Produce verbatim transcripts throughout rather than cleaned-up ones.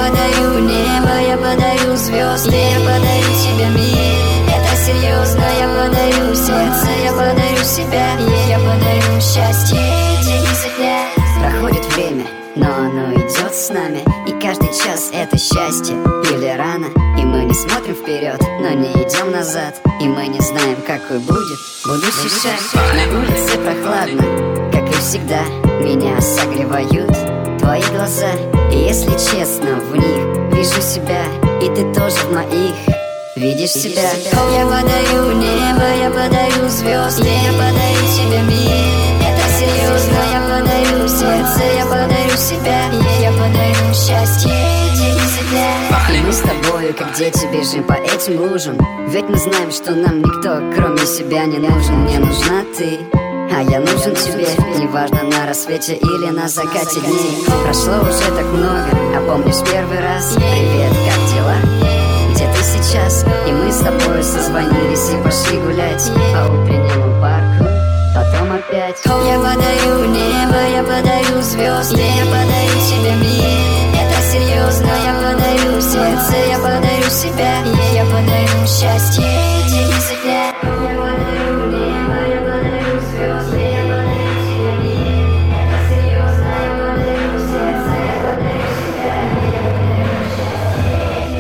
подарю небо, я подарю звезды, я подарю тебе мир. Это серьезно, я подарю сердце, я подарю себя, я подарю счастье день за дня. Проходит время, но оно идет с нами, и каждый час это счастье или рано. И мы не смотрим вперед, но не идем назад, и мы не знаем, какой будет будущий шаг. На улице прохладно, как и всегда, меня согревают твои глаза. И если честно, в них вижу себя, и ты тоже в моих видишь себя. Я подарю небо, я подарю звезды, я подарю тебе мир. Это серьезно, я подарю сердце, я подарю себя, я подарю счастье день за дня. И мы с тобою, как дети, бежим по этим лужам, ведь мы знаем, что нам никто, кроме себя, не нужен. Мне нужна ты, а я нужен тебе, неважно на рассвете или на закате дней. Прошло уже так много, а помнишь первый раз? Привет, как дела? Где ты сейчас? И мы с тобой созвонились и пошли гулять по утреннему парку, потом опять. Я подарю небо, я подарю звезды, я подарю тебе мир. Это серьезно, я подарю сердце, я подарю себя, я подарю счастье день за дня. Я подарю небо, я подарю звезды, я подарю тебе мир. Это серьезно, я подарю сердце, я подарю себя, я подарю счастье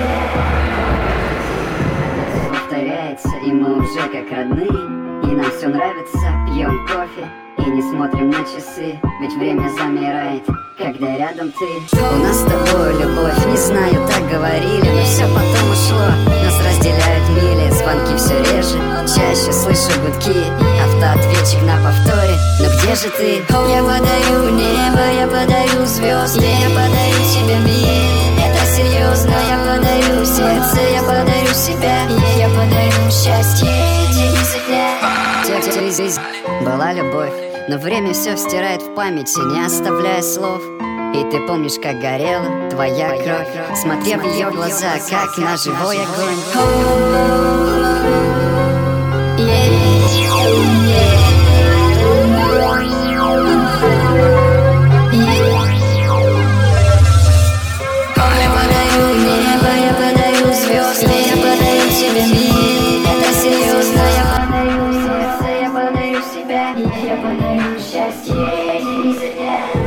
день за дня. Повторяется, и мы уже как родные, и нам все нравится, пьем кофе и не смотрим на часы, ведь время замирает, когда рядом ты. У нас с тобой любовь, не знаю, так говорили, но все потом ушло. Нас разделяют мили, звонки все реже, чаще слышу гудки, автоответчик на повторе. Но где же ты? Я подарю небо, я подарю звезды, я подарю тебе мир. Это серьезно, я подарю сердце, я подарю себя, я подарю счастье день за дня. Те, здесь была любовь, но время все стирает в памяти, не оставляя слов. И ты помнишь, как горела твоя кровь, смотря в ее глаза, как на живой огонь. Я подарю небо, я подарю звезды, я подарю тебе мир. Это серьезно, я подарю сердце, я подарю себя, я подарю счастье день за дня.